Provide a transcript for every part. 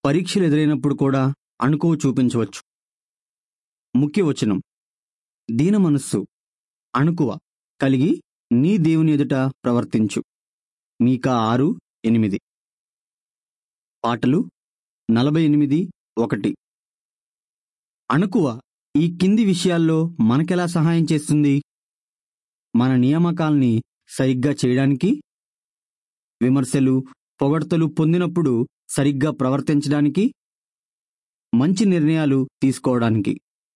పరీక్షలు ఎదురైనప్పుడు కూడా అణకువ చూపించవచ్చు. ముఖ్య వచనం: దీన మనస్సు, అణకువ కలిగి నీ దేవుని ఎదుట ప్రవర్తించు. మీకా 6:8. పాటలు 48:1. అణకువ ఈ కింది విషయాల్లో మనకెలా సహాయం చేస్తుంది? మన నియామకాల్ని సరిగ్గా చేయడానికి, విమర్శలు, పొగడ్తలు పొందినప్పుడు సరిగ్గా ప్రవర్తించడానికి, మంచి నిర్ణయాలు తీసుకోవడానికి.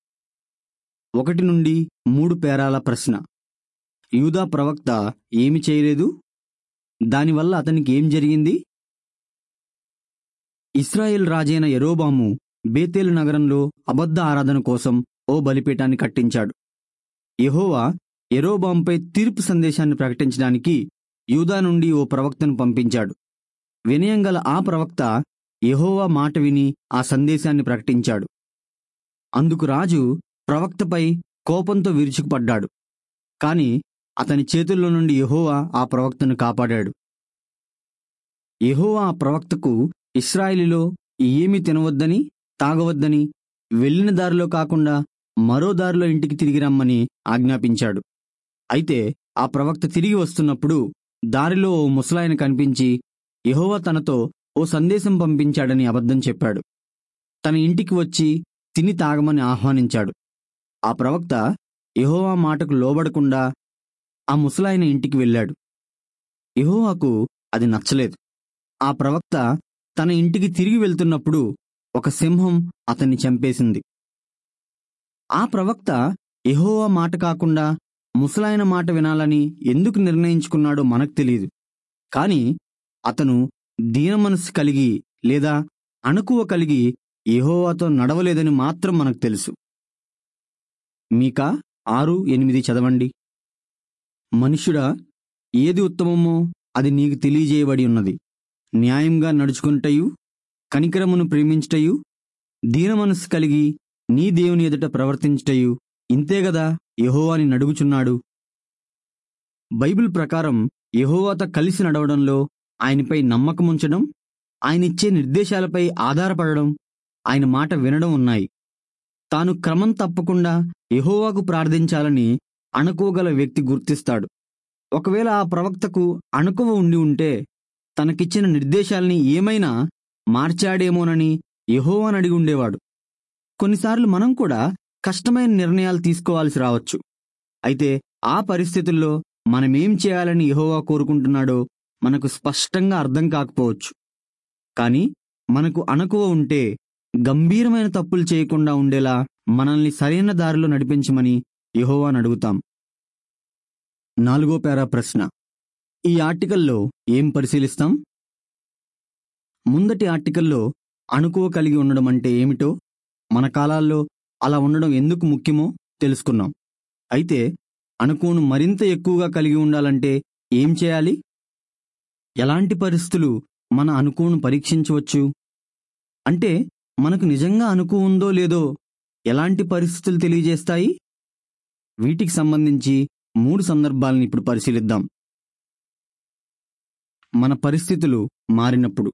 1-3 పేరాల ప్రశ్న: యూదా ప్రవక్త ఏమి చేయలేదు? దానివల్ల అతనికి ఏం జరిగింది? ఇశ్రాయేల్ రాజైన యరొబాము బేతేలు నగరంలో అబద్ధ ఆరాధన కోసం ఓ బలిపీఠాన్ని కట్టించాడు. యెహోవా యరొబాముపై తీర్పు సందేశాన్ని ప్రకటించడానికి యూదా నుండి ఓ ప్రవక్తను పంపించాడు. వినయం గల ఆ ప్రవక్త యెహోవా మాట విని ఆ సందేశాన్ని ప్రకటించాడు. అందుకు రాజు ప్రవక్తపై కోపంతో విరుచుకుపడ్డాడు. కాని అతని చేతుల్లో నుండి యెహోవా ఆ ప్రవక్తను కాపాడాడు. యెహోవా ఆ ప్రవక్తకు ఇశ్రాయేలులో ఏమీ తినవద్దని, తాగవద్దని, వెళ్ళిన దారిలో కాకుండా మరో దారిలో ఇంటికి తిరిగి రమ్మని ఆజ్ఞాపించాడు. అయితే ఆ ప్రవక్త తిరిగి వస్తున్నప్పుడు దారిలో ఓ ముసలాయన కనిపించి యెహోవా తనతో ఓ సందేశం పంపించాడని అబద్ధం చెప్పాడు. తన ఇంటికి వచ్చి తిని తాగమని ఆహ్వానించాడు. ఆ ప్రవక్త యెహోవా మాటకు లోబడకుండా ఆ ముసలాయన ఇంటికి వెళ్ళాడు. యెహోవాకు అది నచ్చలేదు. ఆ ప్రవక్త తన ఇంటికి తిరిగి వెళ్తున్నప్పుడు ఒక సింహం అతన్ని చంపేసింది. ఆ ప్రవక్త యెహోవా మాట కాకుండా ముసలాయన మాట వినాలని ఎందుకు నిర్ణయించుకున్నాడో మనకు తెలియదు. కాని అతను దీన మనస్సు కలిగి లేదా అణకువ కలిగి యెహోవాతో నడవలేదని మాత్రం మనకు తెలుసు. మీకా 6:8 చదవండి. మనుష్యుడా, ఏది ఉత్తమమో అది నీకు తెలియజేయబడి ఉన్నది. న్యాయంగా నడుచుకుంటయు, కనికరమును ప్రేమించుటయు, దీన మనస్సు కలిగి నీ దేవుని ఎదుట ప్రవర్తించుటయు ఇంతేగదా యెహోవాని నడుగుచున్నాడు. బైబిల్ ప్రకారం యెహోవాతో కలిసి నడవడంలో ఆయనపై నమ్మకముంచడం, ఆయనిచ్చే నిర్దేశాలపై ఆధారపడడం, ఆయన మాట వినడం ఉన్నాయి. తాను క్రమం తప్పకుండా యెహోవాకు ప్రార్థించాలని అణకువగల వ్యక్తి గుర్తిస్తాడు. ఒకవేళ ఆ ప్రవక్తకు అణకువ ఉండి ఉంటే తనకిచ్చిన నిర్దేశాల్ని ఏమైనా మార్చాడేమోనని యెహోవాను అడిగి ఉండేవాడు. కొన్నిసార్లు మనం కూడా కష్టమైన నిర్ణయాలు తీసుకోవాల్సి రావచ్చు. అయితే ఆ పరిస్థితుల్లో మనమేం చేయాలని యెహోవా కోరుకుంటున్నాడో మనకు స్పష్టంగా అర్థం కాకపోవచ్చు. కానీ మనకు అణకువ ఉంటే గంభీరమైన తప్పులు చేయకుండా ఉండేలా మనల్ని సరైన దారిలో నడిపించమని యెహోవాను అడుగుతాం. 4వ పేరా ప్రశ్న: ఈ ఆర్టికల్లో ఏం పరిశీలిస్తాం? ముందటి ఆర్టికల్లో అణకువ కలిగి ఉండడం అంటే ఏమిటో, మన కాలాల్లో అలా ఉండడం ఎందుకు ముఖ్యమో తెలుసుకున్నాం. అయితే అణకువను మరింత ఎక్కువగా కలిగి ఉండాలంటే ఏం చేయాలి? ఎలాంటి పరిస్థితులు మన అణకువను పరీక్షించవచ్చు? అంటే మనకు నిజంగా అణకువ ఉందో లేదో ఎలాంటి పరిస్థితులు తెలియజేస్తాయి? వీటికి సంబంధించి 3 సందర్భాలను ఇప్పుడు పరిశీలిద్దాం. మన పరిస్థితులు మారినప్పుడు.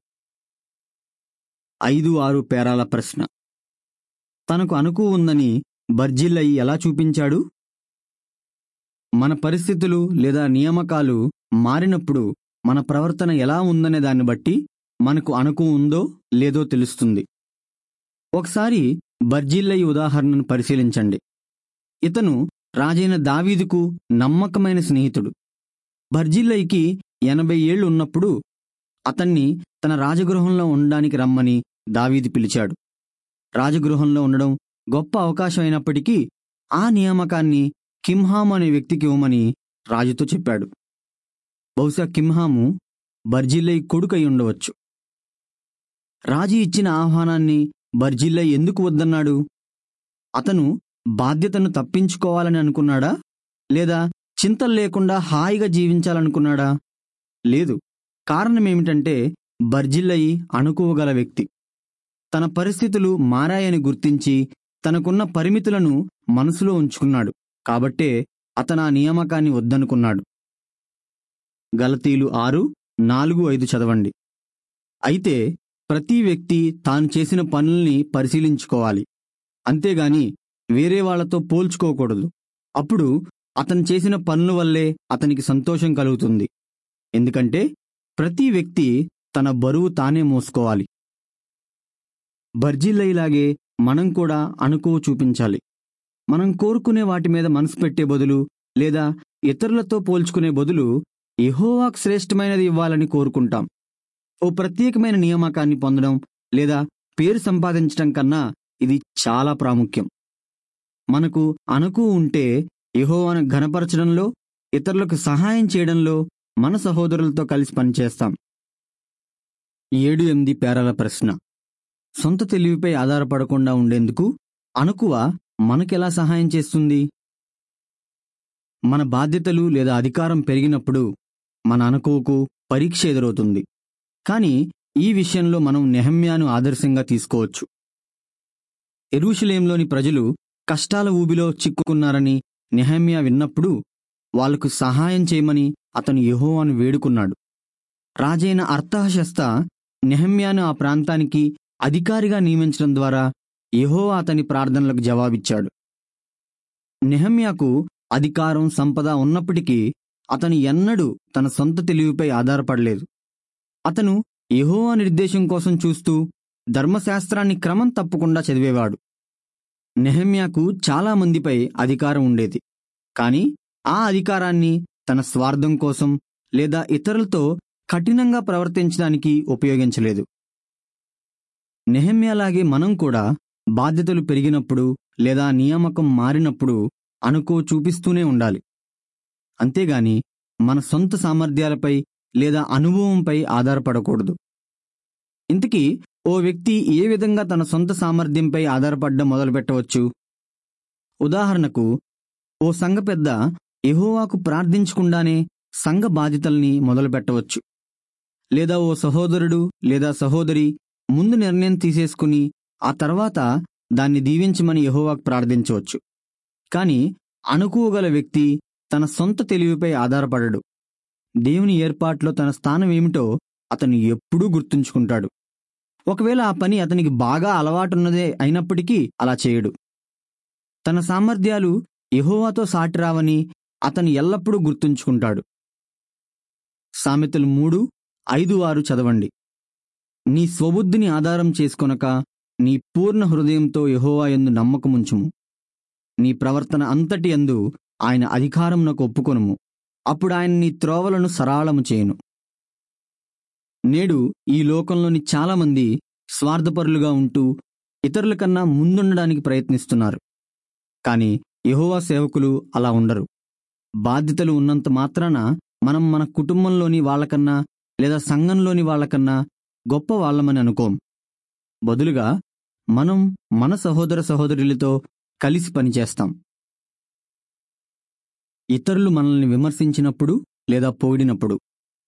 5-6 పేరాల ప్రశ్న: తనకు అణకువ ఉందని బర్జిల్లయి ఎలా చూపించాడు? మన పరిస్థితులు లేదా నియామకాలు మారినప్పుడు మన ప్రవర్తన ఎలా ఉందనే దాన్ని బట్టి మనకు అణకువ ఉందో లేదో తెలుస్తుంది. ఒకసారి బర్జిల్లయి ఉదాహరణను పరిశీలించండి. ఇతను రాజైన దావీదుకు నమ్మకమైన స్నేహితుడు. బర్జిల్లయికి 80 ఏళ్లు ఉన్నప్పుడు అతన్ని తన రాజగృహంలో ఉండడానికి రమ్మని దావీదు పిలిచాడు. రాజగృహంలో ఉండడం గొప్ప అవకాశం అయినప్పటికీ ఆ నియామకాన్ని కింహాము అనే వ్యక్తికి ఇవ్వమని రాజుతో చెప్పాడు. బహుశా కింహాము బర్జిల్లయి కొడుకై ఉండవచ్చు. రాజు ఇచ్చిన ఆహ్వానాన్ని బర్జిల్లయి ఎందుకు వద్దన్నాడు? అతను బాధ్యతను తప్పించుకోవాలని అనుకున్నాడా? లేదా చింతలు లేకుండా హాయిగా జీవించాలనుకున్నాడా? లేదు. కారణమేమిటంటే బర్జిల్లయి అణకువగల వ్యక్తి. తన పరిస్థితులు మారాయని గుర్తించి తనకున్న పరిమితులను మనసులో ఉంచుకున్నాడు. కాబట్టే అతను ఆ నియామకాన్ని వద్దనుకున్నాడు. గలతీలు 6:4-5 చదవండి. అయితే ప్రతి వ్యక్తి తాను చేసిన పనుల్ని పరిశీలించుకోవాలి. అంతేగాని వేరే వాళ్లతో పోల్చుకోకూడదు. అప్పుడు అతను చేసిన పనుల వల్లే అతనికి సంతోషం కలుగుతుంది. ఎందుకంటే ప్రతి వ్యక్తి తన బరువు తానే మోసుకోవాలి. బర్జిల్లయిలాగే మనం కూడా అణకువ చూపించాలి. మనం కోరుకునే వాటి మీద మనసు పెట్టే బదులు లేదా ఇతరులతో పోల్చుకునే బదులు యెహోవాకు శ్రేష్టమైనది ఇవ్వాలని కోరుకుంటాం. ఓ ప్రత్యేకమైన నియామకాన్ని పొందడం లేదా పేరు సంపాదించడం కన్నా ఇది చాలా ప్రాముఖ్యం. మనకు అణకువ ఉంటే యెహోవాను ఘనపరచడంలో, ఇతరులకు సహాయం చేయడంలో మన సహోదరులతో కలిసి పనిచేస్తాం. 7-8 పేరాల ప్రశ్న: సొంత తెలివిపై ఆధారపడకుండా ఉండేందుకు అణకువ మనకెలా సహాయం చేస్తుంది? మన బాధ్యతలు లేదా అధికారం పెరిగినప్పుడు మన అణకువకు పరీక్ష ఎదురవుతుంది. కానీ ఈ విషయంలో మనం నెహెమ్యాను ఆదర్శంగా తీసుకోవచ్చు. యెరూషలేంలోని ప్రజలు కష్టాల ఊబిలో చిక్కుకున్నారని నెహెమ్యా విన్నప్పుడు వాళ్లకు సహాయం చేయమని అతను యెహోవాను వేడుకున్నాడు. రాజైన అర్తహషస్త నెహెమ్యాను ఆ ప్రాంతానికి అధికారిగా నియమించడం ద్వారా యెహోవా అతని ప్రార్థనలకు జవాబిచ్చాడు. నెహెమ్యాకు అధికారం, సంపద ఉన్నప్పటికీ అతను ఎన్నడూ తన సొంత తెలివిపై ఆధారపడలేదు. అతను యెహోవా నిర్దేశం కోసం చూస్తూ ధర్మశాస్త్రాన్ని క్రమం తప్పకుండా చదివేవాడు. నెహెమ్యాకు చాలా మందిపై అధికారం ఉండేది. కాని ఆ అధికారాన్ని తన స్వార్థం కోసం లేదా ఇతరులతో కఠినంగా ప్రవర్తించడానికి ఉపయోగించలేదు. నెహెమ్యాలాగే మనం కూడా బాధ్యతలు పెరిగినప్పుడు లేదా నియామకం మారినప్పుడు అణకువ చూపిస్తూనే ఉండాలి. అంతేగాని మన సొంత సామర్థ్యాలపై లేదా అనుభవంపై ఆధారపడకూడదు. ఇంతకీ ఓ వ్యక్తి ఏ విధంగా తన సొంత సామర్థ్యంపై ఆధారపడడం మొదలుపెట్టవచ్చు? ఉదాహరణకు, ఓ సంఘ పెద్ద యెహోవాకు ప్రార్థించకుండానే సంఘ బాధ్యతల్ని మొదలుపెట్టవచ్చు. లేదా ఓ సహోదరుడు లేదా సహోదరి ముందు నిర్ణయం తీసేసుకుని ఆ తర్వాత దాన్ని దీవించమని యెహోవాకు ప్రార్థించవచ్చు. కాని అణకువగల వ్యక్తి తన సొంత తెలివిపై ఆధారపడడు. దేవుని ఏర్పాట్లో తన స్థానం ఏమిటో అతను ఎప్పుడూ గుర్తుంచుకుంటాడు. ఒకవేళ ఆ పని అతనికి బాగా అలవాటున్నదే అయినప్పటికీ అలా చేయడు. తన సామర్థ్యాలు యెహోవాతో సాటిరావని అతను ఎల్లప్పుడూ గుర్తుంచుకుంటాడు. సామెతలు 3:5-6 చదవండి. నీ స్వబుద్ధిని ఆధారం చేసుకొనక నీ పూర్ణ హృదయంతో యెహోవా యందు నమ్మకముంచుము. నీ ప్రవర్తన అంతటి యందు ఆయన అధికారమునకు ఒప్పుకొనుము. అప్పుడు ఆయన నీ త్రోవలను సరళము చేయును. నేడు ఈ లోకంలోని చాలామంది స్వార్థపరులుగా ఉంటూ ఇతరుల కన్నా ముందుండడానికి ప్రయత్నిస్తున్నారు. కాని యెహోవా సేవకులు అలా ఉండరు. బాధ్యతలు ఉన్నంత మాత్రాన మనం మన కుటుంబంలోని వాళ్ళకన్నా లేదా సంఘంలోని వాళ్ళకన్నా గొప్ప వాళ్ళమని అనుకోం. బదులుగా మనం మన సహోదర సహోదరులతో కలిసి పనిచేస్తాం. ఇతరులు మనల్ని విమర్శించినప్పుడు లేదా పొగిడినప్పుడు.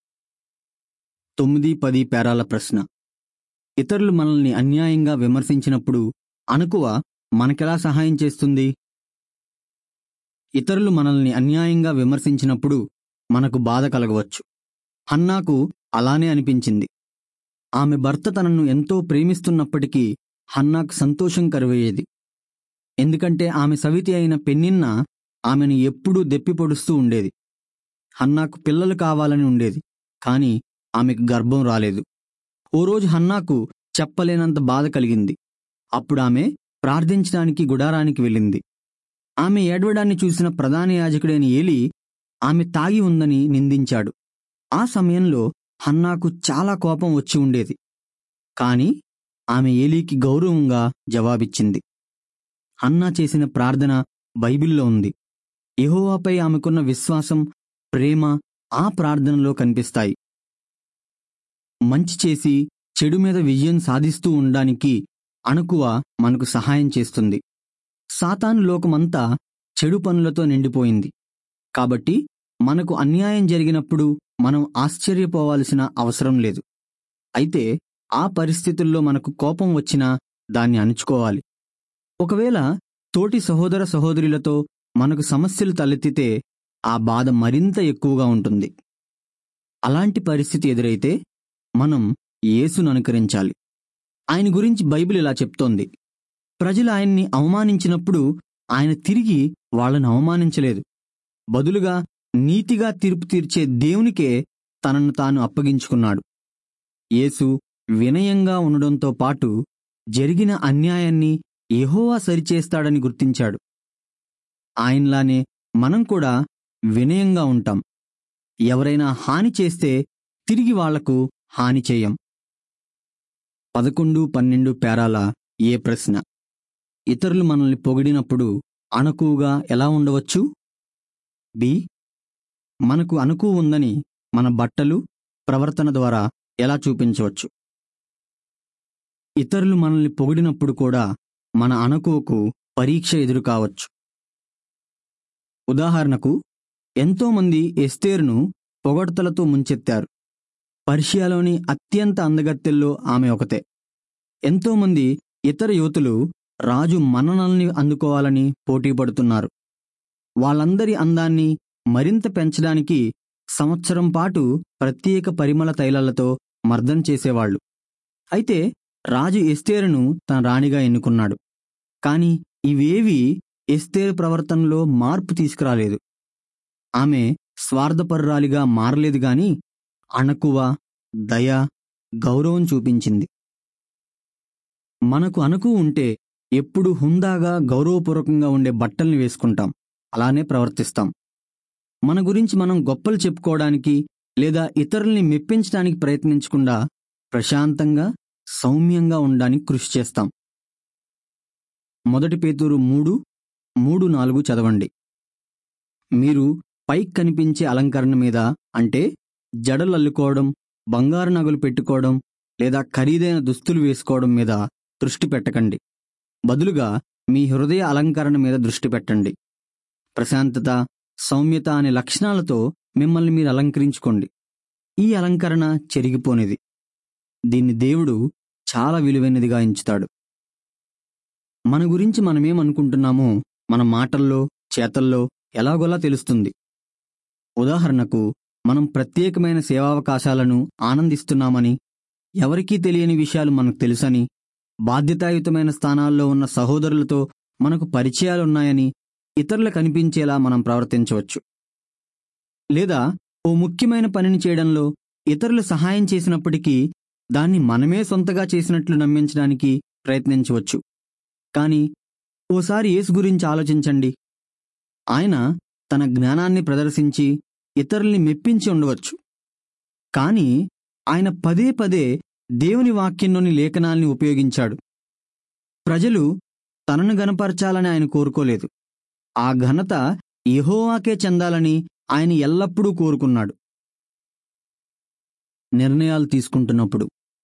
9-10 పేరాల ప్రశ్న: ఇతరులు మనల్ని అన్యాయంగా విమర్శించినప్పుడు అణకువ మనకెలా సహాయం చేస్తుంది? ఇతరులు మనల్ని అన్యాయంగా విమర్శించినప్పుడు మనకు బాధ కలగవచ్చు. హన్నాకు అలానే అనిపించింది. ఆమె భర్త తనను ఎంతో ప్రేమిస్తున్నప్పటికీ హన్నాకు సంతోషం కరువయ్యేది. ఎందుకంటే ఆమె సవితి అయిన పెనిన్నా ఆమెను ఎప్పుడూ దెప్పిపొడుస్తూ ఉండేది. హన్నాకు పిల్లలు కావాలని ఉండేది, కాని ఆమెకు గర్భం రాలేదు. ఓ రోజు హన్నాకు చెప్పలేనంత బాధ కలిగింది. అప్పుడు ఆమె ప్రార్థించడానికి గుడారానికి వెళ్ళింది. ఆమె ఏడవడాన్ని చూసిన ప్రధాన యాజకుడైన ఏలీ ఆమె తాగి ఉందని నిందించాడు. ఆ సమయంలో హన్నాకు చాలా కోపం వచ్చి ఉండేది. కాని ఆమె ఏలీకి గౌరవంగా జవాబిచ్చింది. హన్నా చేసిన ప్రార్థన బైబిల్లో ఉంది. యెహోవాపై ఆమెకున్న విశ్వాసం, ప్రేమ ఆ ప్రార్థనలో కనిపిస్తాయి. మంచి చేసి చెడు మీద విజయం సాధిస్తూ ఉండడానికి అణకువ మనకు సహాయం చేస్తుంది. సాతాను లోకమంతా చెడు పనులతో నిండిపోయింది. కాబట్టి మనకు అన్యాయం జరిగినప్పుడు మనం ఆశ్చర్యపోవాల్సిన అవసరం లేదు. అయితే ఆ పరిస్థితుల్లో మనకు కోపం వచ్చినా దాన్ని అణుచుకోవాలి. ఒకవేళ తోటి సహోదర సహోదరులతో మనకు సమస్యలు తలెత్తితే ఆ బాధ మరింత ఎక్కువగా ఉంటుంది. అలాంటి పరిస్థితి ఎదురైతే మనం యేసును అనుకరించాలి. ఆయన గురించి బైబిల్ ఇలా చెప్తోంది. ప్రజలు ఆయన్ని అవమానించినప్పుడు ఆయన తిరిగి వాళ్ళను అవమానించలేదు. బదులుగా నీతిగా తీర్పు తీర్చే దేవునికే తనను తాను అప్పగించుకున్నాడు. యేసు వినయంగా ఉండడంతో పాటు జరిగిన అన్యాయాన్ని యెహోవా సరిచేస్తాడని గుర్తించాడు. ఆయనలానే మనం కూడా వినయంగా ఉంటాం. ఎవరైనా హాని చేస్తే తిరిగి వాళ్లకు హాని చేయం. 11, 12 పేరాల ఏ ప్రశ్న: ఇతరులు మనల్ని పొగిడినప్పుడు అణకువగా ఎలా ఉండవచ్చు? బి. మనకు అణకువ ఉందని మన బట్టలు, ప్రవర్తన ద్వారా ఎలా చూపించవచ్చు? ఇతరులు మనల్ని పొగిడినప్పుడు కూడా మన అణకువకు పరీక్ష ఎదురు కావచ్చు. ఉదాహరణకు, ఎంతోమంది ఎస్తేరును పొగడ్తలతో ముంచెత్తారు. పర్షియాలోని అత్యంత అందగత్తెల్లో ఆమె ఒకతే. ఎంతోమంది ఇతర యువతులు రాజు మన్ననల్ని అందుకోవాలని పోటీ పడుతున్నారు. వాళ్ళందరి అందాన్ని మరింత పెంచడానికి సంవత్సరం పాటు ప్రత్యేక పరిమళ తైలాలతో మర్దన చేసేవాళ్లు. అయితే రాజు ఎస్తేరును తన రాణిగా ఎన్నుకున్నాడు. కాని ఇవేవీ ఎస్తేరు ప్రవర్తనలో మార్పు తీసుకురాలేదు. ఆమె స్వార్థపరురాలిగా మారలేదు గాని అణకువ, దయ, గౌరవం చూపించింది. మనకు అణకువ ఉంటే ఎప్పుడు హుందాగా, గౌరవపూర్వకంగా ఉండే బట్టల్ని వేసుకుంటాం, అలానే ప్రవర్తిస్తాం. మన గురించి మనం గొప్పలు చెప్పుకోవడానికి లేదా ఇతరుల్ని మెప్పించడానికి ప్రయత్నించకుండా ప్రశాంతంగా, సౌమ్యంగా ఉండడానికి కృషి చేస్తాం. 1 పేతురు 3:3-4 చదవండి. మీరు పైకి కనిపించే అలంకరణ మీద, అంటే జడలు అల్లుకోవడం, బంగారు నగలు పెట్టుకోవడం లేదా ఖరీదైన దుస్తులు వేసుకోవడం మీద దృష్టి పెట్టకండి. బదులుగా మీ హృదయ అలంకరణ మీద దృష్టి పెట్టండి. ప్రశాంతత, సౌమ్యత అనే లక్షణాలతో మిమ్మల్ని మీరు అలంకరించుకోండి. ఈ అలంకరణ చెరిగిపోనిది. దీన్ని దేవుడు చాలా విలువైనదిగా ఎంచుతాడు. మన గురించి మనమేమనుకుంటున్నామో మన మాటల్లో, చేతల్లో ఎలాగోలా తెలుస్తుంది. ఉదాహరణకు, మనం ప్రత్యేకమైన సేవావకాశాలను ఆనందిస్తున్నామని, ఎవరికీ తెలియని విషయాలు మనకు తెలుసని, బాధ్యతాయుతమైన స్థానాల్లో ఉన్న సహోదరులతో మనకు పరిచయాలున్నాయని ఇతరులకు కనిపించేలా మనం ప్రవర్తించవచ్చు. లేదా ఓ ముఖ్యమైన పనిని చేయడంలో ఇతరులు సహాయం చేసినప్పటికీ దాన్ని మనమే సొంతగా చేసినట్లు నమ్మించడానికి ప్రయత్నించవచ్చు. కానీ ఓసారి యేసు గురించి ఆలోచించండి. ఆయన తన జ్ఞానాన్ని ప్రదర్శించి ఇతరుల్ని మెప్పించి ఉండవచ్చు. కానీ ఆయన పదే పదే దేవుని వాక్యంలోని లేఖనాల్ని ఉపయోగించాడు. ప్రజలు తనను గనపరచాలని ఆయన కోరుకోలేదు. ఆ ఘనత యెహోవాకే చెందాలని ఆయన ఎల్లప్పుడూ కోరుకున్నాడు. నిర్ణయాలు తీసుకుంటున్నప్పుడు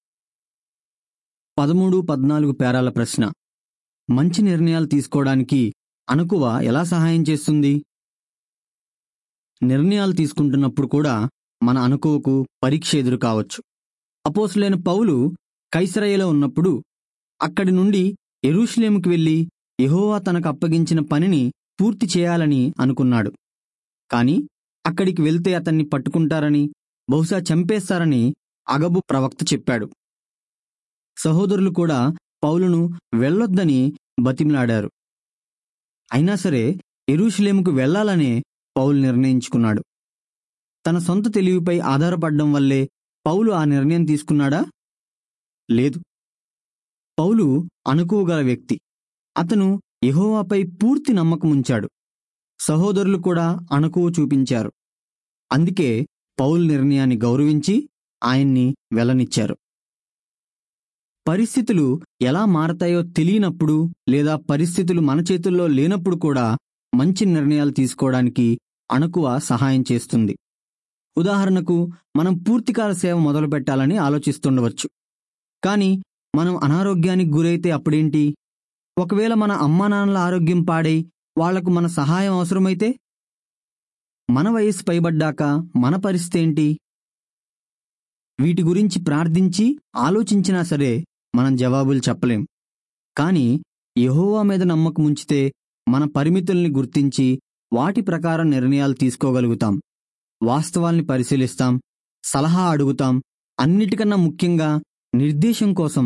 13, 14 పేరాల ప్రశ్న: మంచి నిర్ణయాలు తీసుకోవడానికి అణకువ ఎలా సహాయం చేస్తుంది? నిర్ణయాలు తీసుకుంటున్నప్పుడు కూడా మన అణకువకు పరీక్ష ఎదురు కావచ్చు. అపోస్తలుడైన పౌలు కైసరయలో ఉన్నప్పుడు అక్కడి నుండి యెరూషలేముకు వెళ్లి యెహోవా తనకు అప్పగించిన పనిని పూర్తి చేయాలని అనుకున్నాడు. కాని అక్కడికి వెళ్తే అతన్ని పట్టుకుంటారని, బహుశా చంపేస్తారని అగబు ప్రవక్త చెప్పాడు. సహోదరులు కూడా పౌలును వెళ్ళొద్దని బతిమిలాడారు. అయినా సరే యెరూషలేముకు వెళ్లాలనే పౌలు నిర్ణయించుకున్నాడు. తన సొంత తెలివిపై ఆధారపడడం వల్లే పౌలు ఆ నిర్ణయం తీసుకున్నాడా? లేదు. పౌలు అణకువగల వ్యక్తి. అతను యెహోవాపై పూర్తి నమ్మకం ఉంచాడు. సహోదరులు కూడా అణకువ చూపించారు. అందుకే పౌలు నిర్ణయాన్ని గౌరవించి ఆయన్ని వెళ్ళనిచ్చారు. పరిస్థితులు ఎలా మారతాయో తెలియనప్పుడు లేదా పరిస్థితులు మన చేతుల్లో లేనప్పుడు కూడా మంచి నిర్ణయాలు తీసుకోవడానికి అణకువ సహాయం చేస్తుంది. ఉదాహరణకు, మనం పూర్తికాల సేవ మొదలుపెట్టాలని ఆలోచిస్తుండవచ్చు. కానీ మనం అనారోగ్యానికి గురైతే అప్పుడేంటి? ఒకవేళ మన అమ్మానాన్నల ఆరోగ్యం పాడై వాళ్లకు మన సహాయం అవసరమైతే? మన వయస్సు పైబడ్డాక మన పరిస్థితి ఏంటి? వీటి గురించి ప్రార్థించి ఆలోచించినా సరే మనం జవాబులు చెప్పలేం. కానీ యెహోవా మీద నమ్మకం ఉంచితే మన పరిమితుల్ని గుర్తించి వాటి ప్రకారం నిర్ణయాలు తీసుకోగలుగుతాం. వాస్తవాల్ని పరిశీలిస్తాం, సలహా అడుగుతాం. అన్నిటికన్నా ముఖ్యంగా నిర్దేశం కోసం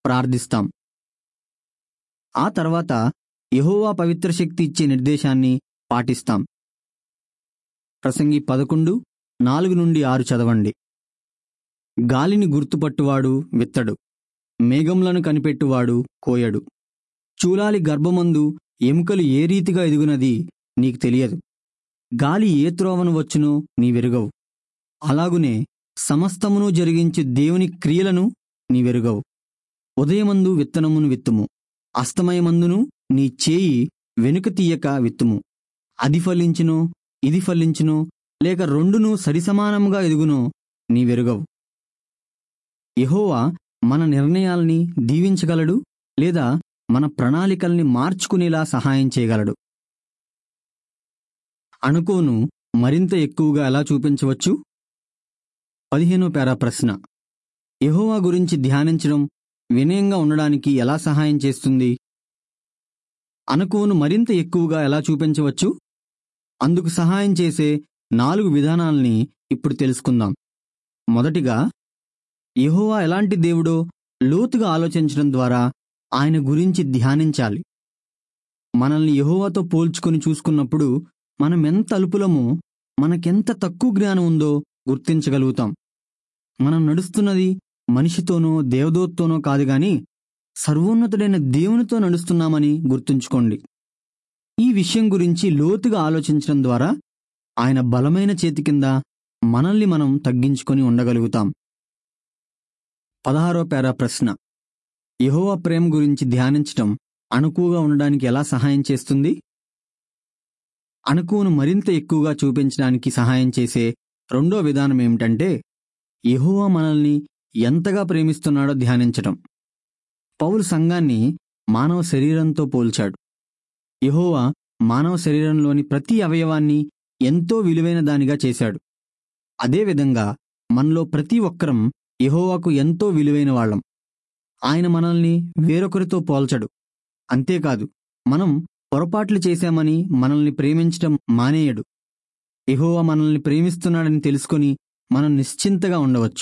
ప్రార్థిస్తాం. ఆ తర్వాత యెహోవా పవిత్ర శక్తి ఇచ్చే నిర్దేశాన్ని పాటిస్తాం. ప్రసంగి 11:4-6 చదవండి. గాలిని గుర్తుపట్టువాడు విత్తడు, మేఘములను కనిపెట్టువాడు కోయడు. చూలాలి గర్భమందు ఎముకలు ఏ రీతిగా ఎదుగునది నీకు తెలియదు. గాలి ఏ త్రోవను వచ్చునో నీవెరుగవు. అలాగునే సమస్తమును జరిగించి దేవుని క్రియలను నీవెరుగవు. ఉదయమందు విత్తనమును విత్తుము, అస్తమయమందును నీ చేయి వెనుక తీయక విత్తుము. అది ఫలించునో ఇది ఫలించునో లేక రెండును సరిసమానముగా ఎదుగునో నీవెరుగవు. యెహోవా మన నిర్ణయాల్ని దీవించగలడు లేదా మన ప్రణాళికల్ని మార్చుకునేలా సహాయం చేయగలడు. అనుకోను మరింత ఎక్కువగా ఎలా చూపించవచ్చు? 15వ పేరా ప్రశ్న. యెహోవా గురించి ధ్యానించడం వినయంగా ఉండడానికి ఎలా సహాయం చేస్తుంది? అనుకోను మరింత ఎక్కువగా ఎలా చూపించవచ్చు? అందుకు సహాయం చేసే 4 విధానాల్ని ఇప్పుడు తెలుసుకుందాం. మొదటిగా, యెహోవా ఎలాంటి దేవుడో లోతుగా ఆలోచించడం ద్వారా ఆయన గురించి ధ్యానించాలి. మనల్ని యెహోవాతో పోల్చుకొని చూసుకున్నప్పుడు మనమెంత అల్పులమో, మనకెంత తక్కువ జ్ఞానం ఉందో గుర్తించగలుగుతాం. మనం నడుస్తున్నది మనిషితోనో దేవదూతతోనో కాదు గాని సర్వోన్నతుడైన దేవునితో నడుస్తున్నామని గుర్తుంచుకోండి. ఈ విషయం గురించి లోతుగా ఆలోచించడం ద్వారా ఆయన బలమైన చేతి కింద మనల్ని మనం తగ్గించుకొని ఉండగలుగుతాం. 16వ పేరా ప్రశ్న. యెహోవా ప్రేమ గురించి ధ్యానించటం అణకువగా ఉండడానికి ఎలా సహాయం చేస్తుంది? అణకువను మరింత ఎక్కువగా చూపించడానికి సహాయం చేసే రెండో విధానం ఏమిటంటే, యెహోవా మనల్ని ఎంతగా ప్రేమిస్తున్నాడో ధ్యానించటం. పౌలు సంఘాన్ని మానవ శరీరంతో పోల్చాడు. యెహోవా మానవ శరీరంలోని ప్రతి అవయవాన్ని ఎంతో విలువైన దానిగా చేశాడు. అదేవిధంగా మనలో ప్రతి ఒక్కరం యెహోవాకు ఎంతో విలువైన వాళ్ళం. ఆయన మనల్ని వేరొకరితో పోల్చడు. అంతేకాదు, మనం పొరపాట్లు చేశామని మనల్ని ప్రేమించటం మానేయడు. యెహోవా మనల్ని ప్రేమిస్తున్నాడని తెలుసుకొని మనం నిశ్చింతగా ఉండవచ్చు.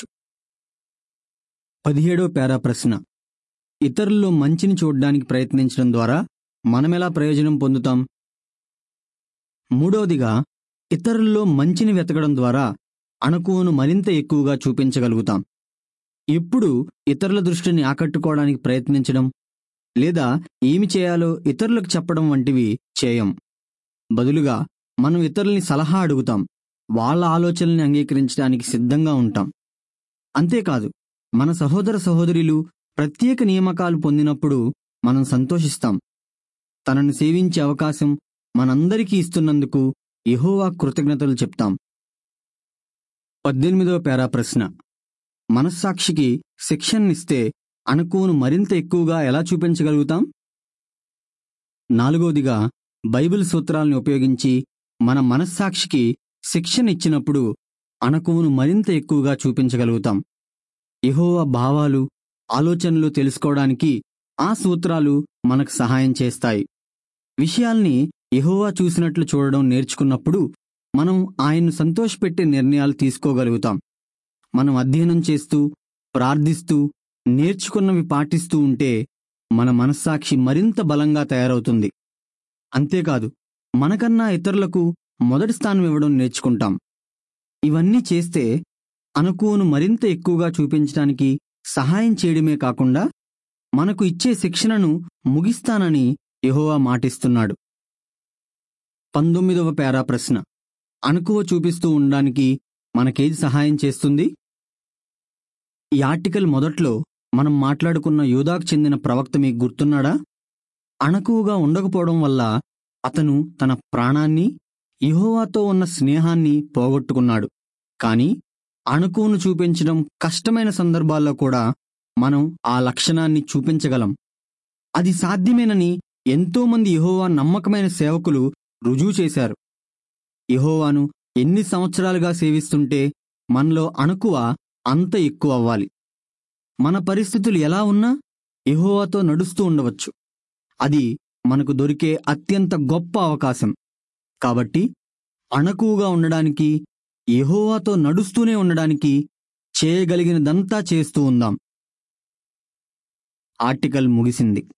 17వ పేరా ప్రశ్న. ఇతరుల్లో మంచిని చూడ్డానికి ప్రయత్నించడం ద్వారా మనమెలా ప్రయోజనం పొందుతాం? మూడవదిగా, ఇతరుల్లో మంచిని వెతకడం ద్వారా అణకువను మరింత ఎక్కువగా చూపించగలుగుతాం. ఎప్పుడు ఇతరుల దృష్టిని ఆకట్టుకోవడానికి ప్రయత్నించడం లేదా ఏమి చేయాలో ఇతరులకు చెప్పడం వంటివి చేయం. బదులుగా మనం ఇతరుల్ని సలహా అడుగుతాం, వాళ్ళ ఆలోచనల్ని అంగీకరించడానికి సిద్ధంగా ఉంటాం. అంతేకాదు, మన సహోదర సహోదరులు ప్రత్యేక నియామకాలు పొందినప్పుడు మనం సంతోషిస్తాం. తనను సేవించే అవకాశం మనందరికీ ఇస్తున్నందుకు యెహోవా కృతజ్ఞతలు చెప్తాం. 18వ పేరా ప్రశ్న. మనస్సాక్షికి శిక్షణనిస్తే అణకువను మరింత ఎక్కువగా ఎలా చూపించగలుగుతాం? నాలుగవదిగా, బైబిల్ సూత్రాలను ఉపయోగించి మన మనస్సాక్షికి శిక్షణ ఇచ్చినప్పుడు అణకువను మరింత ఎక్కువగా చూపించగలుగుతాం. యెహోవా భావాలు, ఆలోచనలు తెలుసుకోవడానికి ఆ సూత్రాలు మనకు సహాయం చేస్తాయి. విషయాల్ని యెహోవా చూసినట్లు చూడడం నేర్చుకున్నప్పుడు మనం ఆయన్ను సంతోషపెట్టే నిర్ణయాలు తీసుకోగలుగుతాం. మనం అధ్యయనం చేస్తూ, ప్రార్థిస్తూ, నేర్చుకున్నవి పాటిస్తూ ఉంటే మన మనస్సాక్షి మరింత బలంగా తయారవుతుంది. అంతేకాదు, మనకన్నా ఇతరులకు మొదటి స్థానం ఇవ్వడం నేర్చుకుంటాం. ఇవన్నీ చేస్తే అణకువను మరింత ఎక్కువగా చూపించడానికి సహాయం చేయడమే కాకుండా మనకు ఇచ్చే శిక్షణను ముగిస్తానని యెహోవా మాటిస్తున్నాడు. 19వ పేరా ప్రశ్న. అణకువ చూపిస్తూ ఉండడానికి మనకేది సహాయం చేస్తుంది? ఈ ఆర్టికల్ మొదట్లో మనం మాట్లాడుకున్న యూదాకు చెందిన ప్రవక్త మీకు గుర్తున్నాడా? అణకువగా ఉండకపోవడం వల్ల అతను తన ప్రాణాన్ని, యెహోవాతో ఉన్న స్నేహాన్ని పోగొట్టుకున్నాడు. కానీ అణకువను చూపించడం కష్టమైన సందర్భాల్లో కూడా మనం ఆ లక్షణాన్ని చూపించగలం. అది సాధ్యమేనని ఎంతోమంది యెహోవా నమ్మకమైన సేవకులు రుజువు చేశారు. యెహోవాను ఎన్ని సంవత్సరాలుగా సేవిస్తుంటే మనలో అణకువ అంత ఎక్కువ అవ్వాలి. మన పరిస్థితులు ఎలా ఉన్నా యెహోవాతో నడుస్తూ ఉండవచ్చు. అది మనకు దొరికే అత్యంత గొప్ప అవకాశం. కాబట్టి అణకువగా ఉండడానికి, యెహోవాతో నడుస్తూనే ఉండడానికి చేయగలిగినదంతా చేస్తూ ఉందాం. ఆర్టికల్ ముగిసింది.